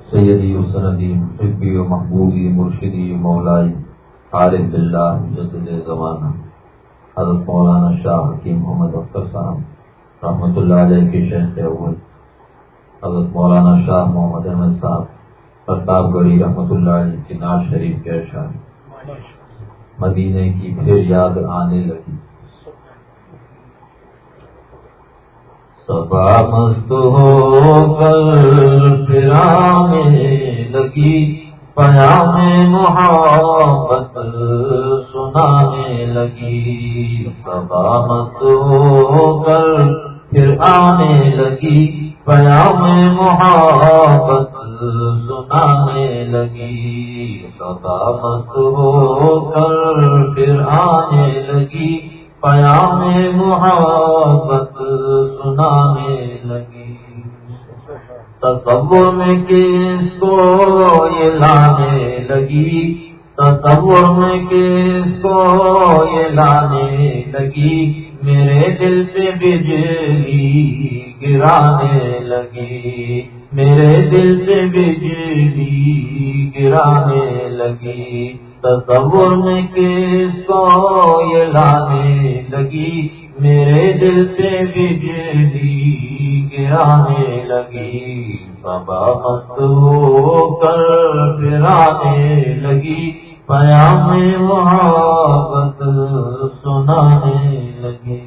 سیدی و سندی محبی و محبوبی مرشدی مولائی عارف باللہ مجدد زمانہ حضرت مولانا شاہ حکیم محمد اختر صاحب رحمۃ اللہ علیہ کے شیخ اول حضرت مولانا شاہ محمد احمد صاحب پرتاپ گڑھی رحمۃ اللہ علیہ کی نعت شریف کے اشعار۔ مدینے کی پھر یاد آنے لگی، صبا مست ہو کر پھر آنے لگی، پیام محبت سنانے لگی، صبا مست ہو کر پھر آنے لگی، پیام محبت سنانے لگی، صبا مست ہو کر پھر آنے لگی، پیام محبت سنانے لگی، تصور میں کس کو یہ لانے لگی، تصور میں کس کو یہ لانے لگی، میرے دل سے بجلی گرانے لگی، میرے دل سے بجلی گرانے لگی، تصور میں کس کو یہ لانے لگی، میرے دل سے بجلی گرانے لگی، صبا مست ہو کر پھر آنے لگی، پیام محبت سنانے لگی،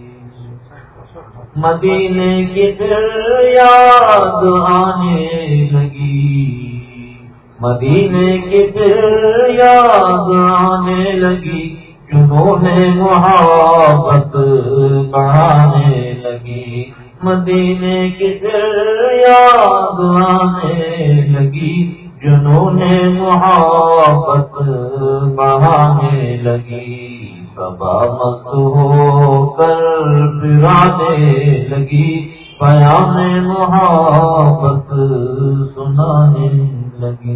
مدینے کی پھر یاد آنے لگی، مدینے کی پھر یاد آنے لگی، جنون محبت بڑھانے لگی، مدینے کی پھر یاد آنے لگی، جنون محبت بڑھانے لگی، صبا مست ہو کر پھر آنے لگی، پیام محبت سنانے لگی،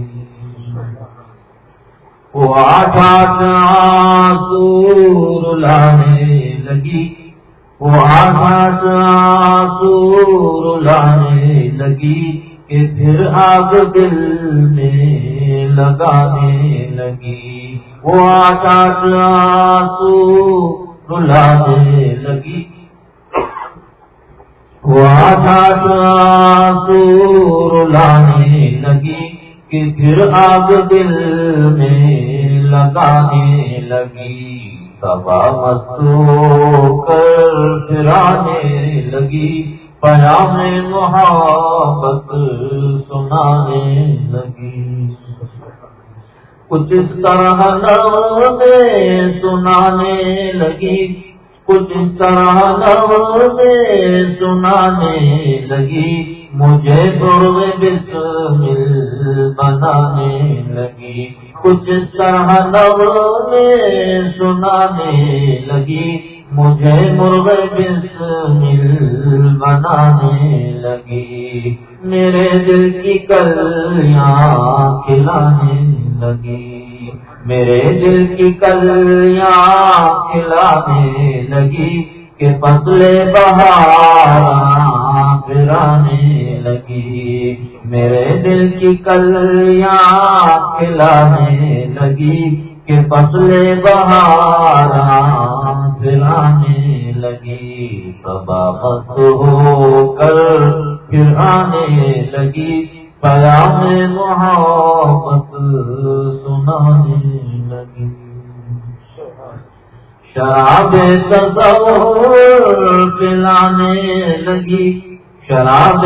وہ آٹھ آٹھ آنسو رلانے لگی، وہ آٹھ آٹھ آنسو رلانے لگی، کہ پھر آگ دل میں لگانے لگی، وہ آٹھ آٹھ آنسو رلانے لگی، وہ آٹھ آٹھ آنسو رلانے لگی، کہ پھر آگ دل میں لگانے لگی، صبا مست ہو کر پھر آنے لگی، پیام محبت سنانے لگی، کچھ اس طرح نغمے سنانے لگی، کچھ اس طرح نغمے سنانے لگی، مجھے درد بسمل بنانے لگی، کچھ اس طرح نغمے سنانے لگی، مجھے مرغ بسمل بنانے لگی، میرے دل کی کلیاں کھلانے لگی، میرے دل کی کلیاں کھلانے لگی، کہ پتلے بہاراں پھرانے لگی، میرے دل کی کلیاں کھلانے لگی، کہ پتلے بہاراں پھرانے لگی، صبا مست ہو کر پھر آنے لگی، پیام محبت سنانے لگی، شراب تصور پلانے لگی، شراب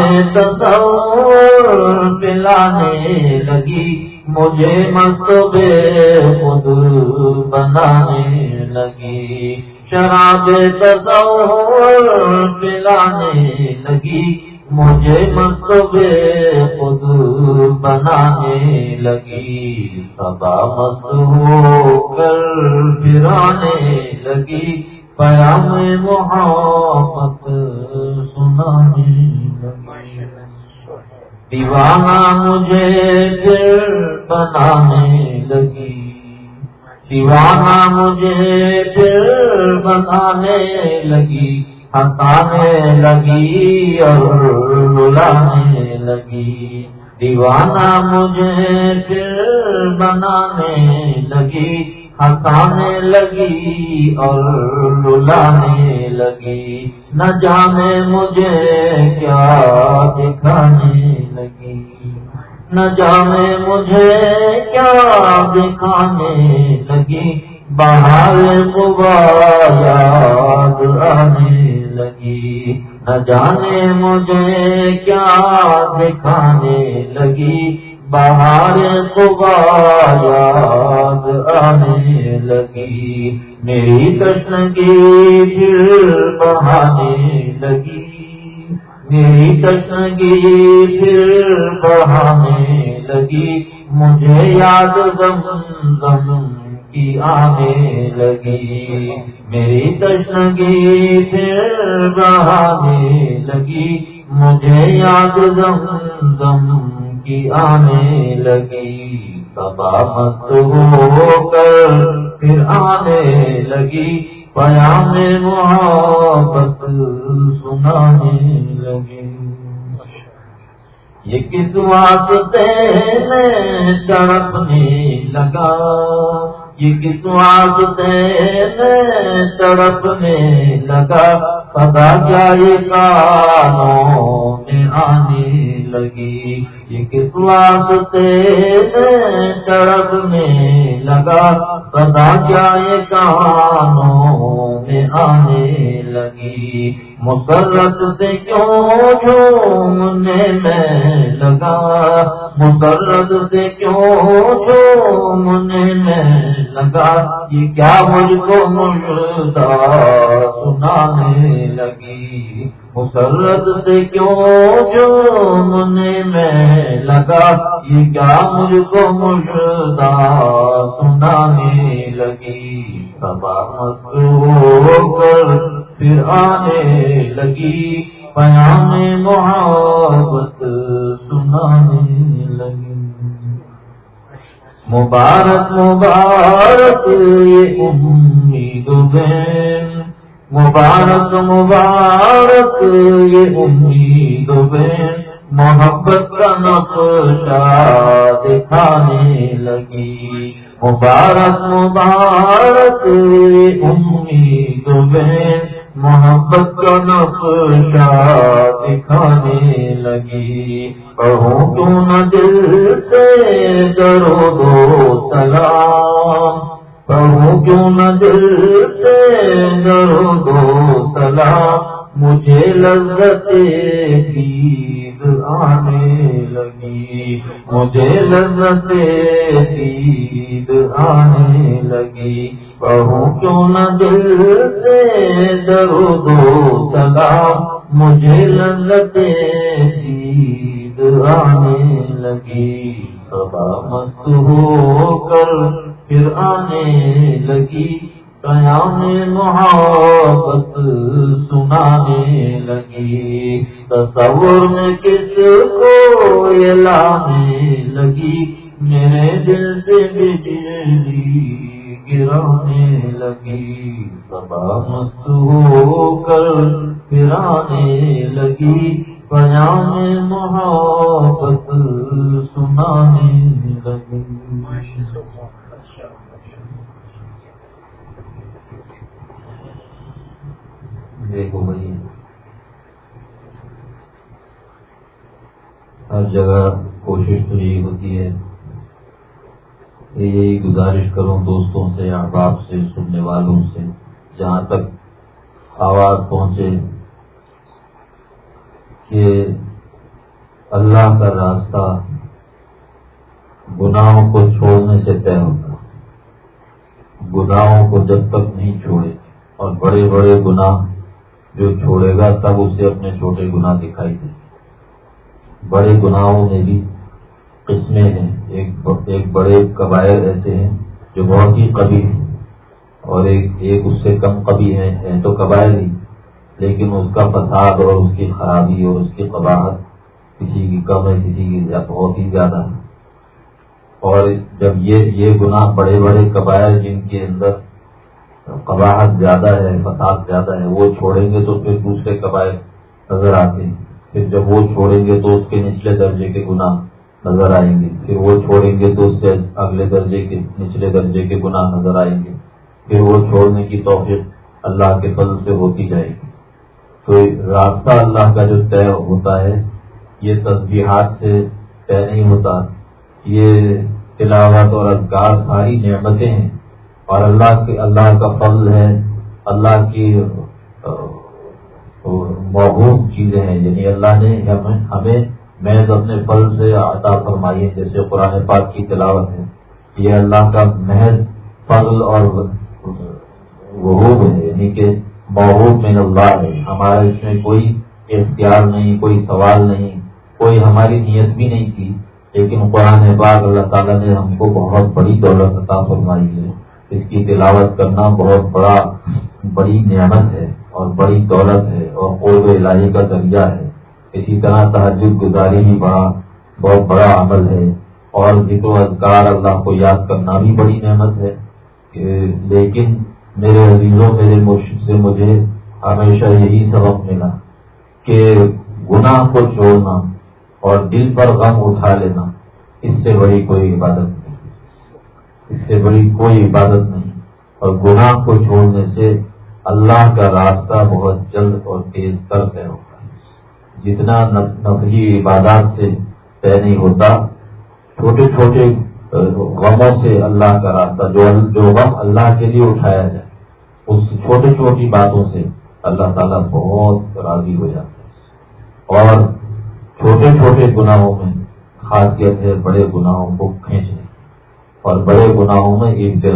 تصور پلانے لگی، مجھے مست بے خود بنانے لگی، شراب تصور پلانے لگی، مجھے مست بے خود بنانے لگی، صبا مست ہو کر پھر آنے لگی، پیام محبت سنانے لگی، دیوانہ مجھے پھر بنانے لگی، دیوانہ مجھے پھر بنانے لگی، ہنسانے لگی اور رلانے لگی، دیوانہ مجھے پھر بنانے لگی، ہنسانے لگی اور رلانے لگی، نہ جانے مجھے کیا دکھانے لگی، نہ جانے مجھے کیا دکھانے لگی، بہار صبح یاد آنے لگی، نہ جانے مجھے کیا دکھانے لگی، بہار صبح یاد آنے لگی، میری تشنگی پھر بڑھانے لگی، میری تشنگی پھر بڑھانے لگی، مجھے یاد زمزم کی آنے لگی، میری تشنگی پھر بڑھانے لگی، مجھے یاد زمزم کی آنے لگی، صبا مست ہو کر پھر آنے لگی، پیام محبت سنانے لگی، یہ کس واسطے میں تڑپنے لگا، یہ کس واسطے میں تڑپنے لگا، صدا کیا یہ کانوں میں آنے لگی، یہ کس واسطے میں تڑپنے لگا، صدا کیا یہ کانوں میں آنے لگی، مسرت سے کیوں جھومنے میں لگا، مسرت سے کیوں جھومنے میں لگا، یہ کیا مجھ کو مردہ سنانے لگی، مسرت سے کیوں جھومنے میں لگا، یہ کیا مجھ کو مردہ سنانے لگی، صبا مست ہو کر پھر آنے لگی، پیام محبت سنانے لگی، مبارک مبارک یہ امید بین، مبارک مبارک یہ امید بین، محبت کا نقشہ دکھانے لگی، مبارک مبارک یہ امید بین، محبت کا نقشہ دکھانے لگی، کہوں کیوں نہ دل سے درود و سلام، کہوں کیوں نہ دل سے درود و سلام، مجھے لذت دید آنے لگی، مجھے لذت دید آنے لگی، کہوں کیوں نہ دل سے درود و سلام، مجھے لذت دید آنے لگی، صبا مست ہو کر پھر آنے لگی، پیام محبت سنانے لگی، تصور میں کس کو یہ لانے لگی، میرے دل سے بجلی گرانے لگی، صبا مست ہو کر پھر آنے لگی، پیام محبت سنانے لگی۔ دیکھو بھائی، ہر جگہ کوشش تو یہی ہوتی ہے، یہی گزارش کروں دوستوں سے، احباب سے، سننے والوں سے، جہاں تک آواز پہنچے کہ اللہ کا راستہ گناہوں کو چھوڑنے سے طے ہوتا، گناہوں کو جب تک نہیں چھوڑے، اور بڑے بڑے گناہ جو چھوڑے گا تب اسے اپنے چھوٹے گناہ دکھائی دیں۔ بڑے گناہوں میں بھی قسمیں ہیں، ایک بڑے کبائر ایسے ہیں جو بہت ہی قبیح ہیں، اور ایک اس سے کم قبیح ہے تو کبائر ہی، لیکن اس کا فساد اور اس کی خرابی اور اس کی قباحت کسی کی کم ہے، کسی کی بہت ہی زیادہ ہے۔ اور جب یہ گناہ بڑے بڑے کبائر جن کے اندر قباحت زیادہ ہے، فساد زیادہ ہے، وہ چھوڑیں گے تو پھر دوسرے قبائل نظر آتے ہیں، پھر جب وہ چھوڑیں گے تو اس کے نچلے درجے کے گناہ نظر آئیں گے، پھر وہ چھوڑیں گے تو اس سے اگلے درجے کے نچلے درجے کے گناہ نظر آئیں گے، پھر وہ چھوڑنے کی توفیق اللہ کے فضل سے ہوتی جائے گی۔ تو راستہ اللہ کا جو طے ہوتا ہے یہ تسبیحات سے طے نہیں ہوتا، یہ تلاوت اور اذکار ساری نعمتیں ہیں اور اللہ کا فضل ہے، اللہ کی موہوب چیزیں ہیں، یعنی اللہ نے ہمیں محض اپنے فضل سے عطا فرمائی ہے، جیسے قرآن پاک کی تلاوت ہے، یہ اللہ کا محض فضل اور وہوب ہے، یعنی کہ موہوب من اللہ ہے، ہمارا اس میں کوئی اختیار نہیں، کوئی سوال نہیں، کوئی ہماری نیت بھی نہیں تھی، لیکن قرآن پاک اللہ تعالیٰ نے ہم کو بہت بڑی دولت عطا فرمائی ہے، اس کی تلاوت کرنا بہت بڑی نعمت ہے اور بڑی دولت ہے اور قرب الہی کا ذریعہ ہے۔ اسی طرح تہجد گزاری بھی بہت بڑا عمل ہے، اور ذکر و اذکار اللہ کو یاد کرنا بھی بڑی نعمت ہے۔ لیکن میرے عزیزوں، میرے مرشد سے مجھے ہمیشہ یہی سبق ملا کہ گناہ کو چھوڑنا اور دل پر غم اٹھا لینا، اس سے بڑی کوئی عبادت نہیں، اس سے بڑی کوئی عبادت نہیں، اور گناہ کو چھوڑنے سے اللہ کا راستہ بہت جلد اور تیز تر طے ہوتا ہے۔ جتنا نفلی عبادات سے طے نہیں ہوتا، چھوٹے چھوٹے غموں سے اللہ کا راستہ، جو غم اللہ کے لیے اٹھایا جائے، اس چھوٹی چھوٹی باتوں سے اللہ تعالیٰ بہت راضی ہو جاتا ہے، اور چھوٹے چھوٹے گناہوں میں خاصیت ہے بڑے گناہوں کو کھینچنے اور بڑے گناہوں میں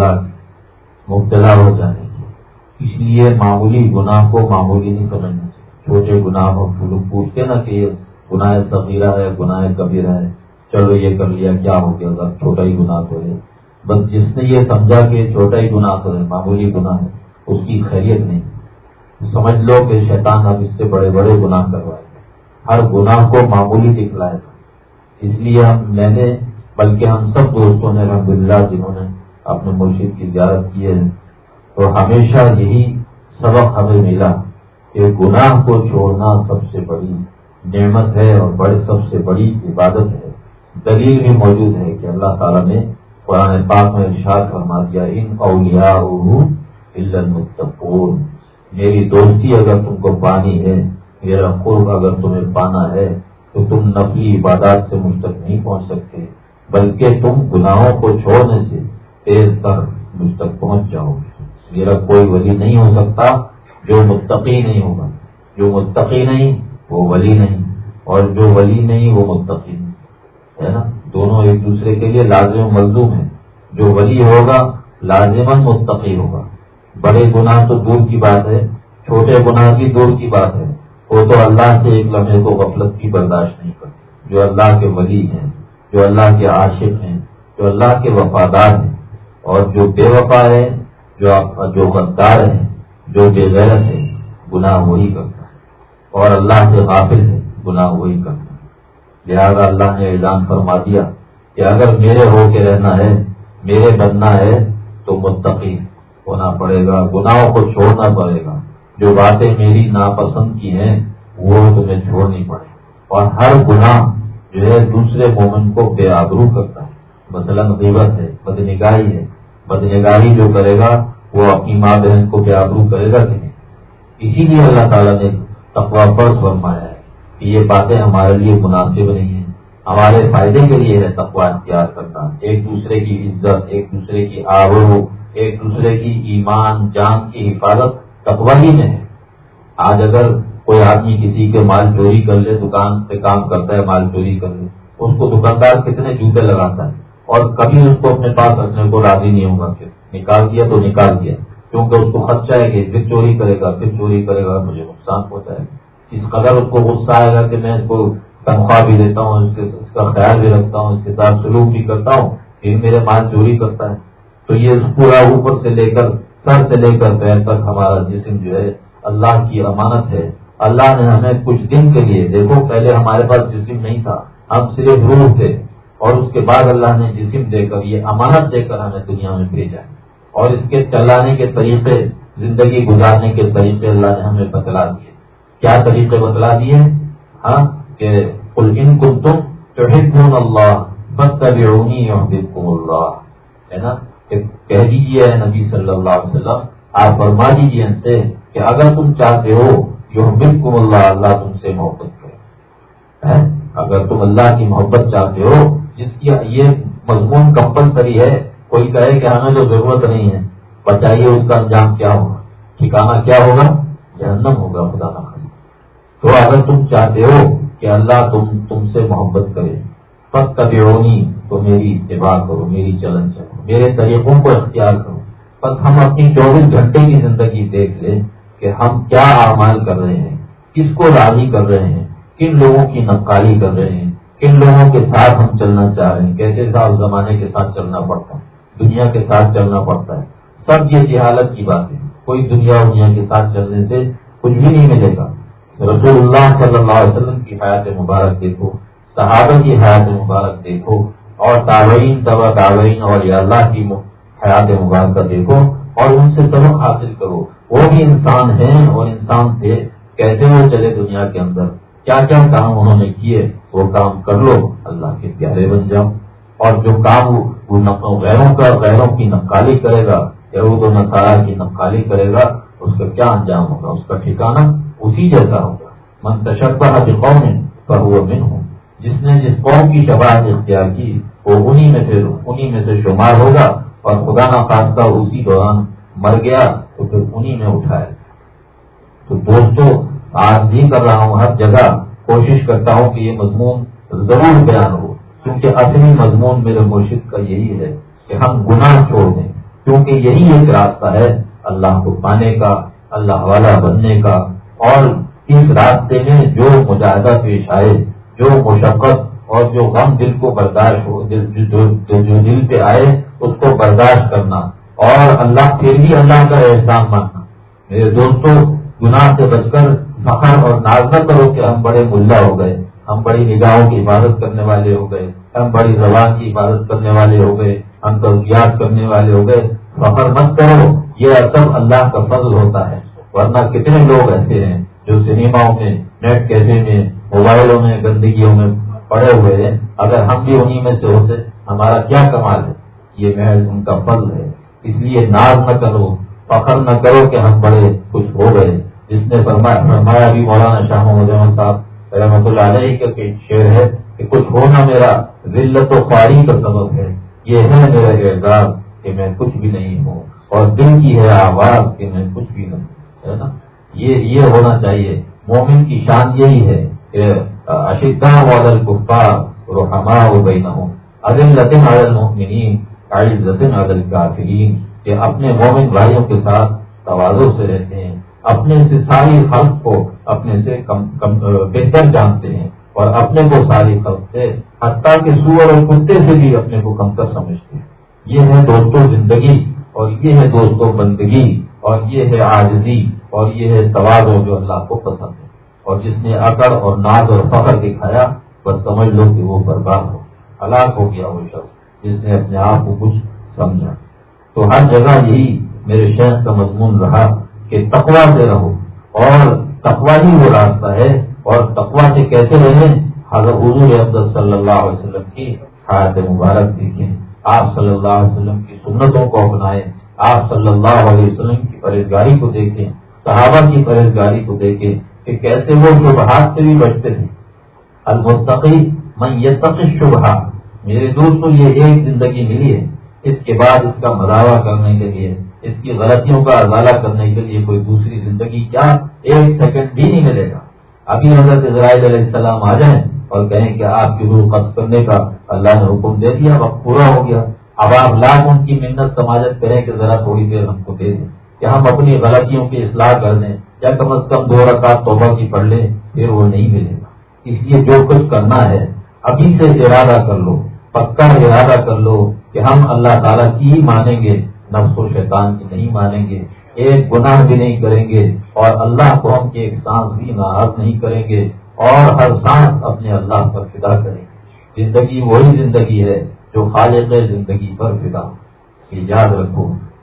مبتلا ہو جانے کی۔ اس لیے معمولی گناہ کو معمولی نہیں سمجھنا چاہیے، چھوٹے گناہوں کو پوچھتے نا کہ یہ گناہ صغیرہ ہے، گناہ کبیرہ ہے، چلو یہ کر لیا کیا ہو گیا، اگر چھوٹا ہی گناہ تو ہے، بس جس نے یہ سمجھا کہ چھوٹا ہی گناہ تو ہے، معمولی گناہ ہے، اس کی خیریت نہیں، سمجھ لو کہ شیطان اب اس سے بڑے بڑے گناہ کروائے، ہر گناہ کو معمولی دکھلائے گا۔ اس لیے میں نے بلکہ ہم سب دوستوں نے الحمدللہ جنہوں نے اپنے مرشد کی زیارت کی ہے، تو ہمیشہ یہی سبق ہمیں ملا کہ گناہ کو چھوڑنا سب سے بڑی نعمت ہے اور سب سے بڑی عبادت ہے۔ دلیل بھی موجود ہے کہ اللہ تعالیٰ نے قرآن پاک میں ارشاد فرما دیا، ان اولیاءہ الا المتقون، میری دوستی اگر تم کو پانی ہے، میرا قرب اگر تمہیں پانا ہے، تو تم نفلی عبادات سے مجھ تک نہیں پہنچ سکتے، بلکہ تم گناہوں کو چھوڑنے سے تیز تر مجھ تک پہنچ جاؤ گے۔ میرا کوئی ولی نہیں ہو سکتا جو متقی نہیں ہوگا، جو متقی نہیں وہ ولی نہیں، اور جو ولی نہیں وہ متقی نہیں، ہے نا، دونوں ایک دوسرے کے لیے لازم و ملزوم ہیں۔ جو ولی ہوگا لازماً متقی ہوگا۔ بڑے گناہ تو دور کی بات ہے، چھوٹے گناہ کی دور کی بات ہے، وہ تو اللہ سے ایک لمحے کو غفلت کی برداشت نہیں کرتے۔ جو اللہ کے ولی ہیں، جو اللہ کے عاشق ہیں، جو اللہ کے وفادار ہیں، اور جو بے وفا ہے، جو غدار ہے، جو بے غیرت ہے، گناہ وہی کرتا ہے، اور اللہ سے غافل ہے، گناہ وہی کرتا ہے۔ لہذا اللہ نے اعلان فرما دیا کہ اگر میرے ہو کے رہنا ہے، میرے بننا ہے، تو متقی ہونا پڑے گا، گناہوں کو چھوڑنا پڑے گا، جو باتیں میری ناپسند کی ہیں وہ تمہیں چھوڑنی پڑے، اور ہر گناہ جو ہے دوسرے مومن کو بے آبرو کرتا ہے۔ مثلاً غیبت ہے، بدنگاہی ہے، بدنگاہی جو کرے گا وہ اپنی ماں بہن کو بے آبرو کرے گا کہ نہیں؟ اسی لیے اللہ تعالیٰ نے تقویٰ فرض فرمایا ہے کہ یہ باتیں ہمارے لیے مناسب نہیں ہیں، ہمارے فائدے کے لیے ہے تقویٰ اختیار کرنا، ایک دوسرے کی عزت، ایک دوسرے کی آبرو، ایک دوسرے کی ایمان جان کی حفاظت تقویٰ ہی میں ہے۔ آج اگر کوئی آدمی کسی کے مال چوری کر لے، دکان پہ کام کرتا ہے، مال چوری کر لے، اس کو دکاندار کتنے جوتے لگاتا ہے، اور کبھی اس کو اپنے پاس رکھنے کو راضی نہیں ہوگا کہ نکال دیا تو نکال دیا، کیونکہ اس کو خدشہ ہے کہ پھر چوری کرے گا، پھر چوری کرے گا، مجھے نقصان پہنچائے گا۔ اس قدر اس کو غصہ آئے گا کہ میں اس کو تنخواہ بھی دیتا ہوں، اس کا خیال بھی رکھتا ہوں، اس کے ساتھ سلوک بھی کرتا ہوں، پھر میرے مال چوری کرتا ہے۔ تو یہ پورا اوپر سے لے کر سر سے لے کر پیر تک ہمارا جسم جو ہے اللہ کی امانت ہے۔ اللہ نے ہمیں کچھ دن کے لیے، دیکھو پہلے ہمارے پاس جسم نہیں تھا، ہم صرف روح تھے، اور اس کے بعد اللہ نے جسم دے کر، یہ امانت دے کر ہمیں دنیا میں بھیجا ہے۔ اور اس کے چلانے کے طریقے، زندگی گزارنے کے طریقے اللہ نے ہمیں بتلا دیے۔ کیا طریقے بتلا دیے؟ ہاں، کہ قل ان کنتم تحبون اللہ فاتبعونی یحببکم اللہ، ہے نا، کہ کہہ دیجیے نبی صلی اللہ علیہ وسلم، آپ فرما دیجیے ان سے کہ اگر تم چاہتے ہو یحببکم اللہ، اللہ تم سے محبت کرے۔ اگر تم اللہ کی محبت چاہتے ہو، جس کی یہ مضمون کمپلسری ہے، کوئی کہے کہ ہمیں تو ضرورت نہیں ہے، بتائیے اس کا انجام کیا ہوگا؟ ٹھکانہ کیا ہوگا؟ جہنم ہوگا، خدا نہ کرے۔ تو اگر تم چاہتے ہو کہ اللہ تم سے محبت کرے، فاتبعونی، تو میری اتباع کرو، میری چلن چلو، میرے طریقوں کو اختیار کرو۔ بس ہم اپنی 24 گھنٹے کی زندگی دیکھ لیں کہ ہم کیا اعمال کر رہے ہیں، کس کو راضی کر رہے ہیں، کن لوگوں کی نقالی کر رہے ہیں، کن لوگوں کے ساتھ ہم چلنا چاہ رہے ہیں، کیسے صاحب زمانے کے ساتھ چلنا پڑتا ہے، دنیا کے ساتھ چلنا پڑتا ہے۔ سب یہ جہالت کی بات ہے، کوئی دنیا کے ساتھ چلنے سے کچھ بھی نہیں ملے گا۔ رسول اللہ صلی اللہ علیہ وسلم کی حیات مبارک دیکھو، صحابہ کی حیات مبارک دیکھو، اور تابعین، تبع تابعین اور یا اللہ کی حیات مبارکہ دیکھو، اور ان سے سبق حاصل کرو۔ وہ بھی انسان ہیں اور انسان تھے، کیسے وہ چلے دنیا کے اندر، کیا کیا کام انہوں نے کیے، وہ کام کر لو، اللہ کے پیارے بن جاؤ۔ اور جو کام وہ غیروں کی نقالی کرے گا، یہود و نصارا کی نقالی کرے گا، اس کا کیا انجام ہوگا؟ اس کا ٹھکانہ اسی جیسا ہوگا۔ من تشبہ بقوم فہو منہم، جس نے جس قوم کی شباہت اختیار کی وہ انہی میں سے شمار ہوگا، اور خدا نہ خواستہ اسی دوران مر گیا تو پھر انہی میں اٹھائے۔ تو دوستو، آج بھی کر رہا ہوں، ہر جگہ کوشش کرتا ہوں کہ یہ مضمون ضرور بیان ہو، کیونکہ اصلی مضمون میرے مرشد کا یہی ہے کہ ہم گناہ چھوڑ دیں، کیونکہ یہی ایک راستہ ہے اللہ کو پانے کا، اللہ والا بننے کا۔ اور اس راستے میں جو مجاہدہ پیش آئے، جو مشقت اور جو غم دل کو برداشت ہو، جو دل پہ آئے اس کو برداشت کرنا، اور اللہ پھر بھی اللہ کا احسان ماننا۔ میرے دوستو، گناہ سے بچ کر فخر اور ناز نہ کرو کہ ہم بڑے ملا ہو گئے، ہم بڑی نگاہوں کی حفاظت کرنے والے ہو گئے، ہم بڑی زبان کی حفاظت کرنے والے ہو گئے، ہم توجیہات کرنے والے ہو گئے۔ فخر مت کرو، یہ سب اللہ کا فضل ہوتا ہے۔ ورنہ کتنے لوگ ایسے ہیں جو سنیماؤں میں، نیٹ کیفے میں، موبائلوں میں، گندگیوں میں پڑے ہوئے ہیں۔ اگر ہم بھی انہی میں سے ہوتے، ہمارا کیا کمال ہے؟ یہ محض ان کا فضل ہے۔ اس لیے ناز نہ کرو، فخر نہ کرو کہ ہم بڑے کچھ ہو گئے۔ جس نے فرمایا بھی مولانا شاہ محمد احمد صاحب رحمۃ اللہ علیہ کا شعر ہے کہ کچھ ہونا میرا ذلت و خواری کا سبب ہے، یہ ہے میرا اعزاز کہ میں کچھ بھی نہیں ہوں، اور دل کی ہے آواز کہ میں کچھ بھی نہیں، ہے نا۔ یہ ہونا چاہیے۔ مومن کی شان یہی ہے کہ اشداء علی الکفار رحماء بینہم اذلۃ علی المؤمنین اعزۃ علی الکافرین، کہ اپنے مومن بھائیوں کے ساتھ تواضع سے رہتے ہیں، اپنے سے ساری خلق کو اپنے سے بہتر جانتے ہیں، اور اپنے کو ساری خلق سے، حتیٰ کہ سور اور کتے سے بھی اپنے کو کمتر سمجھتے ہیں۔ یہ ہے دوستوں زندگی، اور یہ ہے دوستوں بندگی، اور یہ ہے عاجزی، اور یہ ہے تواضع جو اللہ کو پسند ہے۔ اور جس نے اکڑ اور ناز اور فخر دکھایا، بس سمجھ لو کہ وہ برباد ہو، ہلاک ہو گیا وہ شخص جس نے اپنے آپ کو کچھ سمجھا۔ تو ہر جگہ یہی میرے شیخ کا مضمون رہا کہ تقویٰ سے رہو، اور تقویٰ ہی وہ راستہ ہے۔ اور تقویٰ سے کیسے رہیں؟ حضرت حضور افضل صلی اللہ علیہ وسلم کی حیات مبارک دیکھیں، آپ صلی اللہ علیہ وسلم کی سنتوں کو اپنائیں، آپ صلی اللہ علیہ وسلم کی پرہیزگاری کو دیکھیں، صحابہ کی پرہیزگاری کو دیکھیں کہ کیسے وہ شبہات سے بھی بچتے تھے۔ المتقی من یتقی الشبہات۔ میرے دوستوں، یہ ایک زندگی ملی ہے، اس کے بعد اس کا مداوع کرنے کے لیے، اس کی غلطیوں کا ازالہ کرنے کے لیے کوئی دوسری زندگی کیا ایک سیکنڈ بھی نہیں ملے گا۔ ابھی حضرت اسرائیل علیہ السلام آ جائیں اور کہیں کہ آپ کی روح قبض کرنے کا اللہ نے حکم دے دیا، وقت پورا ہو گیا، اب آپ لاکھ ان کی منت سماجت کریں کہ ذرا تھوڑی دیر ہم کو دے دیں کہ ہم اپنی غلطیوں کی اصلاح کر دیں، یا کم از کم 2 رکعت توبہ کی پڑھ لیں، پھر وہ نہیں ملے گا۔ اس لیے جو کچھ کرنا ہے ابھی سے ارادہ کر لو، پکا ارادہ کر لو کہ ہم اللہ تعالیٰ کی ہی مانیں گے، نفس و شیطان کی نہیں مانیں گے، ایک گناہ بھی نہیں کریں گے، اور اللہ کو ہم کی ایک سانس بھی ناراض نہیں کریں گے، اور ہر سانس اپنے اللہ پر فدا کریں گے۔ زندگی وہی زندگی ہے جو خالق زندگی پر فدا۔ یہ یاد رکھو،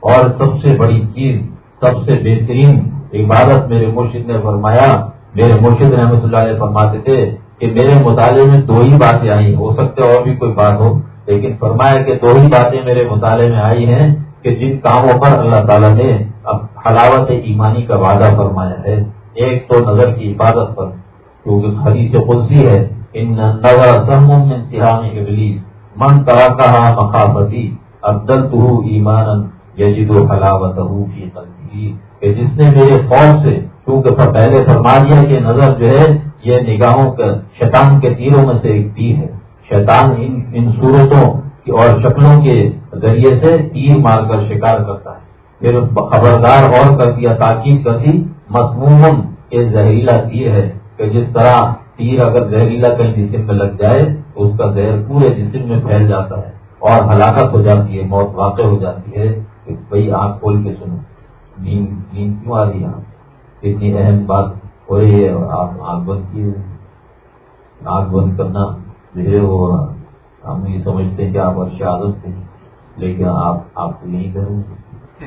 اور سب سے بڑی چیز، سب سے بہترین عبادت میرے مرشد نے فرمایا. میرے مرشد رحمۃ اللہ علیہ فرماتے تھے کہ میرے مطالعے میں 2 ہی باتیں آئی، ہو سکتا ہے اور بھی کوئی بات ہو، لیکن فرمایا کہ 2 ہی باتیں میرے مطالعے میں آئی ہیں کہ جن کاموں پر اللہ تعالیٰ نے اب حلاوت ایمانی کا وعدہ فرمایا ہے. ایک تو نظر کی عبادت پر، کیونکہ حدیث قدسی ہے، ان النظر سهم من سهام ابلیس من ترکها مخافتی ابدلته ایمانا یجد حلاوتہ فی قلبہ، کہ جس نے میرے خوف سے، کیونکہ پہلے فرما دیا کہ نظر جو ہے یہ نگاہوں کا شیطان کے تیروں میں سے ایک تیر ہے. شیطان ان صورتوں اور شکلوں کے ذریعے سے تیر مار کر شکار کرتا ہے. پھر خبردار اور کر دیا، تاکید کر دی، مسموم یہ زہریلا تیر ہے، کہ جس طرح تیر اگر زہریلا کہیں جسم میں لگ جائے تو اس کا زہر پورے جسم میں پھیل جاتا ہے اور ہلاکت ہو جاتی ہے، موت واقع ہو جاتی ہے. بھائی آنکھ کھول کے سنو، نیند کیوں آ رہی ہے؟ اتنی اہم بات ہو رہی ہے، آپ آنکھ بند کیے. آنکھ بند کرنا جو ہے وہ ہم یہ سمجھتے ہیں کہ آپ عرش عادت تھے، لیکن آپ تو نہیں کریں گے.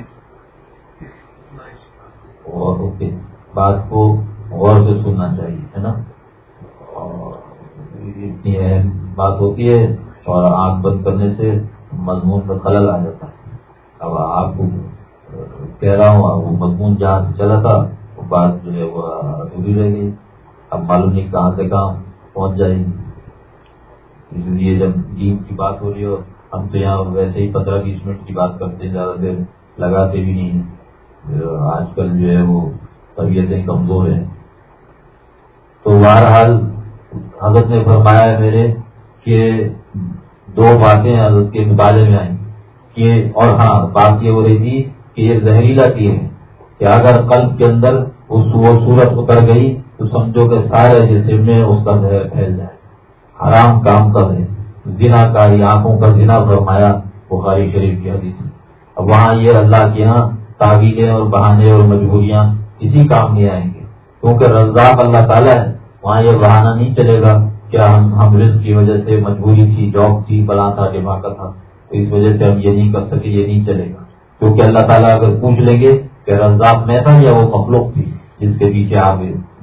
اور اس کے بات کو غور سے سننا چاہیے، ہے نا. اور اتنی اہم بات ہوتی ہے اور آنکھ بند کرنے سے مضمون میں خلل آ جاتا ہے. اب آپ کو کہہ رہا ہوں، وہ مضمون جہاں سے چلا تھا وہ بات جو ہے وہ ادھوری رہ گئی. اب معلوم نہیں کہاں سے کہاں پہنچ جائے گی. اس لیے جب دین کی بات ہو رہی ہو، ہم تو یہاں ویسے ہی 15-20 منٹ کی بات کرتے ہیں، زیادہ دیر لگاتے بھی نہیں. آج کل جو ہے وہ طبیعتیں کمزور ہیں. تو بہرحال حضرت نے فرمایا ہے میرے کہ 2 باتیں حضرت کے مطالعے میں آئیں کہ، اور ہاں بات یہ ہو رہی تھی کہ یہ زہریلا تیر ہے کہ اگر قلب کے اندر وہ صورت اتر گئی تو سمجھو کہ سارے جسم میں اس کا زہر پھیل جائے. حرام کام کر ہے، زنا کاری، آنکھوں کا زنا فرمایا بخاری شریف کی حدیث. اب وہاں یہ اللہ کے یہاں تعویلیں اور بہانے اور مجبوریاں کسی کام نہیں آئیں گے، کیونکہ رزاق اللہ تعالیٰ ہے. وہاں یہ بہانہ نہیں چلے گا کہ ہم رزق کی وجہ سے مجبوری تھی، جاب تھی، بلا تھا، دماغ تھا، تو اس وجہ سے ہم یہ نہیں کر سکے. یہ نہیں چلے گا، کیونکہ اللہ تعالیٰ اگر پوچھ لیں گے کہ رزاق میں تھا یا وہ مخلوق تھی جس کے پیچھے آپ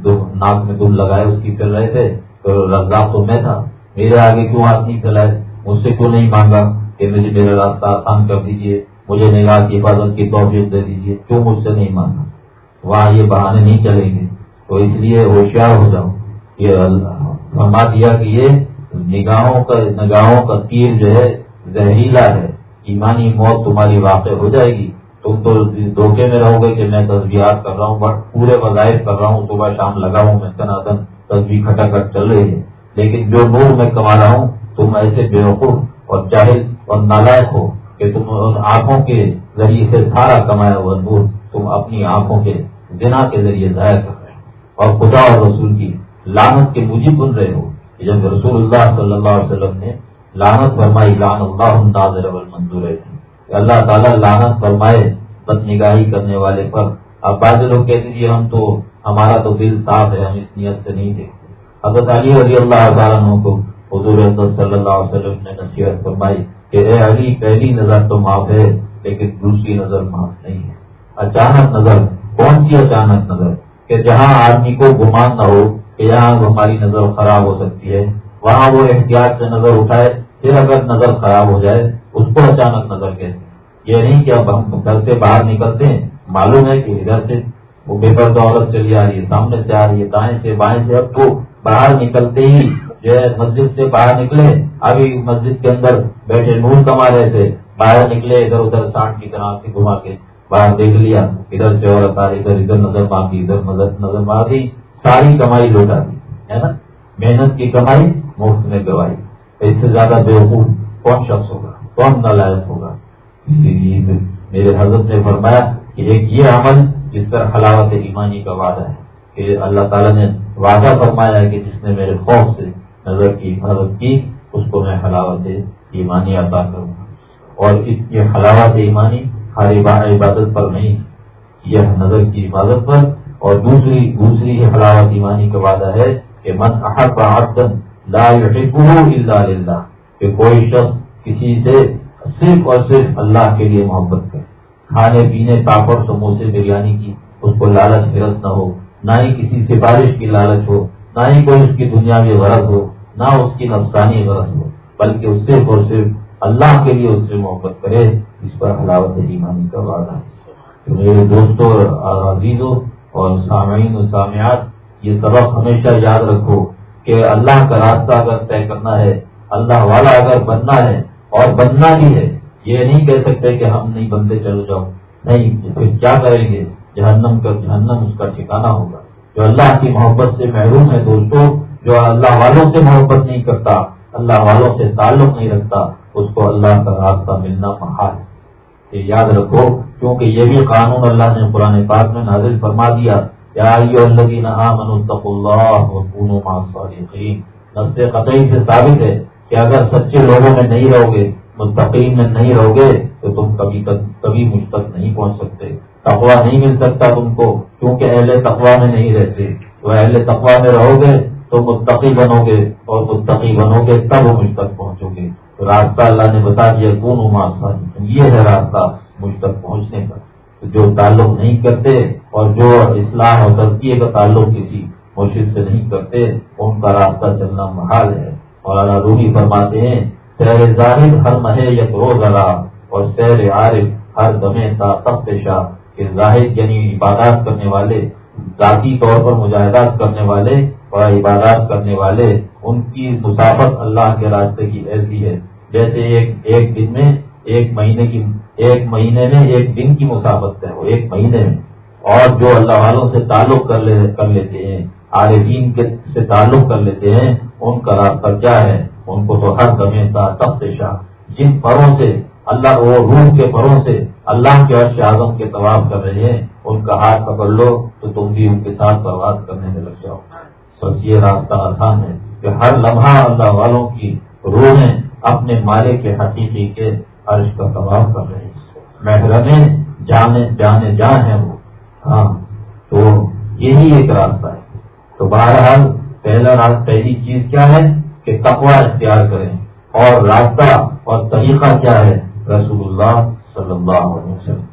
ناک میں دل لگائے اس کی پھر رہے تھے، تو رزاق تو میں تھا، میرے آگے کیوں ہاتھ نہیں پھیلائے، مجھ سے کیوں نہیں مانگا کہ مجھے میرا راستہ آسان کر دیجیے، مجھے نگاہ کی حفاظت کی توفیق دے دیجیے، کیوں مجھ سے نہیں مانگا. وہاں یہ بہانے نہیں چلیں گے. تو اس لیے ہوشیار ہو جاؤ. یہ فرما دیا کہ یہ نگاہوں کا تیر جو ہے زہریلا ہے، ایمانی موت تمہاری واقع ہو جائے گی. تم تو دھوکے میں رہو گے کہ میں تسبیحات کر رہا ہوں، بٹ پورے وظائف کر رہا ہوں، صبح شام لگا ہوں میں تنادن، تسبیح کھٹا چل رہی ہے، لیکن جو نور میں کما رہا ہوں تم ایسے بیوقوف اور جاہل اور نالائق ہو کہ تم آنکھوں کے ذریعے سے سارا کمایا ہوا نور تم اپنی آنکھوں کے زنا کے ذریعے ضائع کر رہے ہو اور خدا اور رسول کی لعنت کے موجب بن رہے ہو. جب رسول اللہ صلی اللہ علیہ وسلم نے لعنت فرمائی، لعن اللہ الناظر والمنظور، اللہ تعالیٰ لعنت فرمائے بد نگاہی کرنے والے پر. اب بعض لوگ کہتے ہیں ہم تو، ہمارا تو دل صاف ہے، ہم اس نیت سے نہیں دیکھتے. حضرت علی رضی اللہ تعالیٰ عنہ کو حضور صلی اللہ علیہ وسلم نے نصیحت فرمائی کہ اے علی، پہلی نظر تو معاف ہے لیکن دوسری نظر معاف نہیں ہے. اچانک نظر، کون سی اچانک نظر؟ کہ جہاں آدمی کو گمان نہ ہو کہ یہاں ہماری نظر خراب ہو سکتی ہے، وہاں وہ احتیاط سے نظر اٹھائے، پھر اگر نظر خراب ہو جائے اس کو اچانک نظر کہتے ہیں. یہ نہیں کہ اب ہم گھر سے باہر نکلتے ہیں، معلوم ہے کہ ادھر سے وہ بے پردہ عورت چلی آ رہی ہے، سامنے سے آ رہی ہے، دائیں سے بائیں سے. اب تو باہر نکلتے ہی جو ہے مسجد سے باہر نکلے، ابھی مسجد کے اندر بیٹھے نور کما رہے تھے، باہر نکلے ادھر ادھر سانٹ کی طرح سے گھما کے باہر دیکھ لیا، ادھر سے عورت آ رہی، ادھر نظر باندھی، ادھر نظر باندھی، ساری کمائی لوٹا دی، ہے نا. محنت کی کمائی مفت میں گوائی. اس سے زیادہ بیوقوف کون شخص ہوگا، کون نالائق ہوگا. اسی لیے میرے حضرت نے فرمایا کہ ایک یہ عمل جس پر حلاوت ایمانی کا وعدہ ہے کہ اللہ تعالیٰ نے وعدہ فرمایا ہے کہ جس نے میرے خوف سے نظر کی حفاظت کی اس کو میں حلاوت ایمانی عطا کروں گا. اور یہ حلاوت ایمانی ہر عبادت پر نہیں، یہ نظر کی حفاظت پر. اور دوسری حلاوت ایمانی کا وعدہ ہے کہ من احب عبدا لا يحبه الا للہ، کہ کوئی شخص کسی سے صرف اور صرف اللہ کے لیے محبت کرے، کھانے پینے پاپڑ سموسے بریانی کی اس کو لالچ حرص نہ ہو، نہ ہی کسی سفارش کی لالچ ہو، نہ ہی کوئی اس کی دنیاوی غرض ہو، نہ اس کی نفسانی غرض ہو، بلکہ اس سے اور صرف اللہ کے لیے اس سے محبت کرے. اس پر حلاوت ایمانی کا وعدہ ہے. تو میرے دوستوں اور عزیزوں اور سامعین و سامعات، یہ سبق ہمیشہ یاد رکھو کہ اللہ کا راستہ اگر طے کرنا ہے، اللہ والا اگر بننا ہے اور بننا بھی ہے، یہ نہیں کہہ سکتے کہ ہم نہیں بنتے چلو جاؤ. نہیں، پھر کیا کریں گے؟ جہنم اس کا ٹھکانہ ہوگا. جو اللہ کی محبت سے محروم ہے دوستوں، جو اللہ والوں سے محبت نہیں کرتا، اللہ والوں سے تعلق نہیں رکھتا، اس کو اللہ کا راستہ ملنا محال ہے. یہ یاد رکھو، کیونکہ یہ بھی قانون اللہ نے قرآن پاک میں نازل فرما دیا. یا ایھا الذین آمنوا اتقوا اللہ وکونوا مع الصادقین. نص قطعی سے ثابت ہے کہ اگر سچے لوگوں میں نہیں رہو گے، متقین میں نہیں رہو گے، تو تم کبھی مجھ تک نہیں پہنچ سکتے. تقویٰ نہیں مل سکتا تم کو، کیونکہ اہل تقویٰ میں نہیں رہتے. تو اہل تقویٰ میں رہو گے تو متقی بنو گے، اور متقی بنو گے تب مجھ تک پہنچو گے. تو راستہ اللہ نے بتا دیا، کونوا مع الصادقین. یہ ہے راستہ مجھ تک پہنچنے کا. جو تعلق نہیں کرتے اور جو اصلاح اور تزکیے کا تعلق کسی مرشد سے نہیں کرتے، ان کا راستہ چلنا محال ہے. مولانا رومی فرماتے ہیں، سیر زاہد ہر مہے یک روز راہ، اور سیر عارف ہر دمے تا تخت شاہ. کہ زاہد یعنی عبادات کرنے والے، ذاتی طور پر مجاہدات کرنے والے اور عبادات کرنے والے، ان کی مسافت اللہ کے راستے کی ایسی ہے جیسے ایک دن میں ایک مہینے میں ایک دن کی مسافت ہے وہ ایک مہینے میں. اور جو اللہ والوں سے تعلق کر لیتے ہیں، عارفین سے تعلق کر لیتے ہیں، ان کا راستہ کیا ہے؟ ان کو تو ہر دمے تا تخت شاہ، جن پروں سے اللہ، وہ روح کے پروں سے اللہ کے عرش اعظم کے طواف کر رہے ہیں، ان کا ہاتھ پکڑ لو تو تم بھی ان کے ساتھ پرواز کرنے میں لگ جاؤ. بس یہ راستہ آسان ہے کہ ہر لمحہ اللہ والوں کی روحیں اپنے مالک کے حقیقی کے عرش کا طواف کر رہے ہیں. محرم جان ہے وہ. ہاں، تو یہی ایک راستہ ہے. تو بہرحال پہلی چیز کیا ہے کہ تقویٰ اختیار کریں، اور راستہ اور طریقہ کیا ہے؟ رسول اللہ صلی اللہ علیہ وسلم.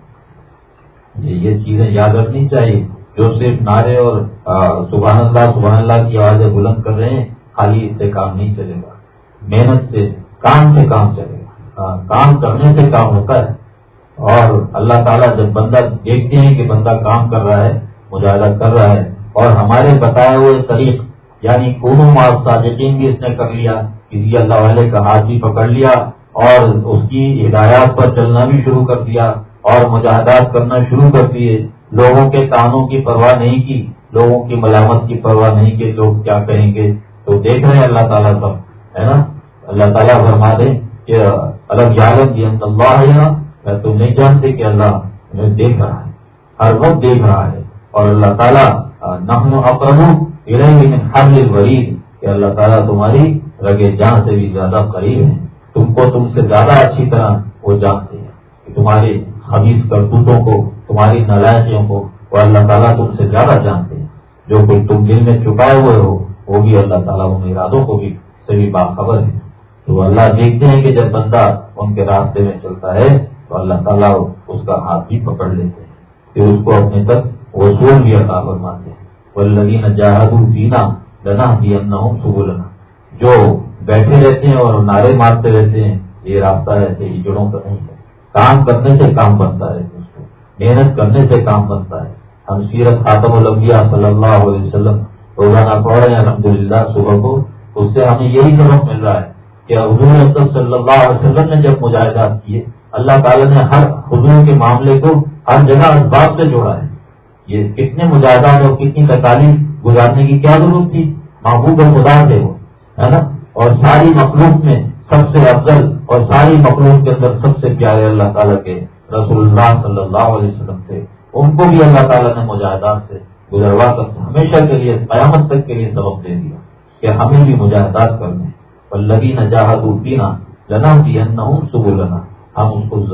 یہ چیزیں یاد رکھنی چاہیے. جو صرف نعرے اور سبحان اللہ کی آوازیں بلند کر رہے ہیں، خالی اس سے کام نہیں چلے گا. محنت سے کام چلے گا. کام کرنے سے کام ہوتا ہے. اور اللہ تعالیٰ جب بندہ دیکھتے ہیں کہ بندہ کام کر رہا ہے، مجاہدہ کر رہا ہے، اور ہمارے بتائے ہوئے طریق یعنی کونوا مع الصادقین بھی اس نے کر لیا، کسی اللہ والے کا ہاتھ بھی پکڑ لیا اور اس کی ہدایات پر چلنا بھی شروع کر دیا اور مجاہدات کرنا شروع کر دیے. لوگوں کے تانوں کی پرواہ نہیں کی، لوگوں کی ملامت کی پرواہ نہیں کہ لوگ کیا کہیں گے. تو دیکھ رہے ہیں اللہ تعالیٰ سب، ہے نا. اللہ تعالیٰ فرما دے کہ الگ یعلم بأن اللہ ہے، تم نہیں جانتے کہ اللہ انہیں دیکھ رہا ہے، ہر وقت دیکھ رہا ہے. اور اللہ تعالیٰ نحن اقرب الیہ من حبل الورید، کہ اللہ تعالیٰ تمہاری رگے جان سے بھی زیادہ قریب ہیں. تم سے زیادہ اچھی طرح وہ جانتے ہیں کہ تمہاری خبیث کرتوتوں کو، تمہاری نالائقیوں کو وہ اللہ تعالیٰ تم سے زیادہ جانتے ہیں. جو کچھ تم دل میں چھپائے ہوئے ہو وہ بھی اللہ تعالیٰ ان ارادوں کو بھی سے بھی باخبر ہے. تو اللہ دیکھتے ہیں کہ جب بندہ ان کے راستے میں چلتا ہے تو اللہ تعالیٰ اس کا ہاتھ بھی پکڑ لیتے ہیں، پھر اس کو اپنے تک وصول بھی عطا فرماتے ہیں. والذین جاہدوا فینا لنہدینہم سبلنا. جو بیٹھے رہتے ہیں اور نعرے مارتے رہتے ہیں، یہ راستہ ایسے ہجڑوں کا نہیں ہے. کام کرنے سے کام بنتا ہے، اس کو محنت کرنے سے کام بنتا ہے. ہم سیرت خاتم الانبیاء صلی اللہ علیہ وسلم روزانہ پڑھ رہے ہیں الحمدللہ صبح کو. اس سے ہمیں یہی سبق مل رہا ہے کہ حضور اکرم صلی اللہ علیہ وسلم نے جب مجاہدات کیے، اللہ تعالیٰ نے ہر حضور کے معاملے کو ہر جگہ اسباب سے جوڑا ہے. یہ کتنے مجاہدات اور کتنی تکالیف گزارنے کی کیا ضرورت تھی؟ محبوب خدا تھے وہ، ہے نا. اور ساری مخلوق میں سب سے افضل اور ساری مخلوق کے اندر سب سے پیارے اللہ تعالیٰ کے رسول اللہ صلی اللہ علیہ وسلم تھے. ان کو بھی اللہ تعالیٰ نے مجاہدات سے گزروا کر ہمیشہ کے لیے قیامت تک کے لیے سبق دے دیا کہ ہمیں بھی مجاہدات کرنے. والذین جاہدوا فینا لنہدینہم سبلنا. ہم اس کو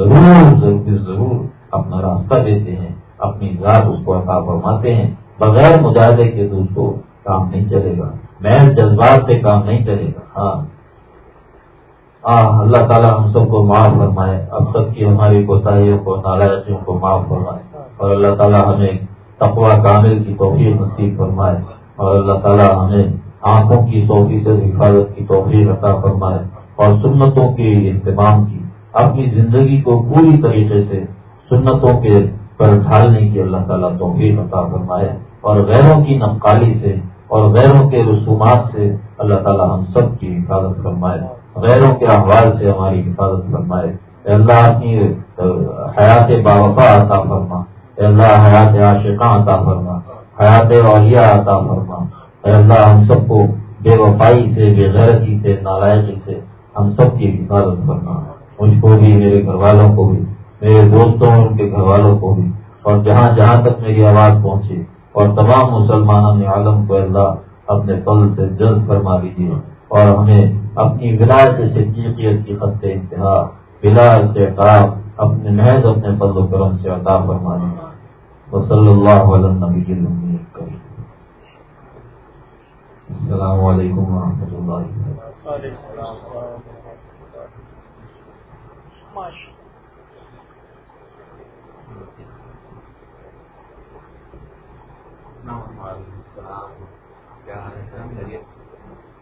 ضرور اپنا راستہ دیتے ہیں، اپنی ذات اس کو عطا فرماتے ہیں. بغیر مجاہدے کے دوستوں کام نہیں چلے گا، محض جذبات سے کام نہیں چلے گا. ہاں، اللہ تعالیٰ ہم سب کو معاف فرمائے، اب تک کی ہماری کوتاہیوں کو نالائقیوں کو معاف فرمائے، اور اللہ تعالیٰ ہمیں تقوی کامل کی توفیق نصیب فرمائے، اور اللہ تعالیٰ ہمیں آنکھوں کی توفیق سے حفاظت کی توفیق عطا فرمائے، اور سنتوں کے اہتمام کی اپنی زندگی کو پوری طریقے سے سنتوں کے پر ڈھالنے کی اللہ تعالیٰ توفیق عطا فرمائے، اور غیروں کی نقالی سے اور غیروں کے رسومات سے اللہ تعالیٰ ہم سب کی حفاظت فرمائے، غیروں کے احوال سے ہماری حفاظت فرمائے۔ اے اللہ اپنی حیات باوفا عطا فرما، اے اللہ حیات عاشقاں عطا فرما، حیات اولیاء عطا فرما۔ اے اللہ ہم سب کو بے وفائی سے، بے غیرتی سے، نالائقی سے ہم سب کی حفاظت فرما، مجھ کو بھی، میرے گھر والوں کو بھی، میرے دوستوں اور ان کے گھر والوں کو بھی، اور جہاں جہاں تک میری آواز پہنچے اور تمام مسلمانوں نے عالم کو اللہ اپنے فضل سے جلد فرما دیجیے، اور ہمیں اپنی ولایت صدیقیت کی خط انتہا بلا استحقاق اپنے محض اپنے فضل و کرم سے عطا فرما دینا۔ وصلی اللہ علی النبی الامی الکریم۔ السلام علیکم ورحمۃ اللہ وبرکاتہ۔ السلام، کیا حال ہے؟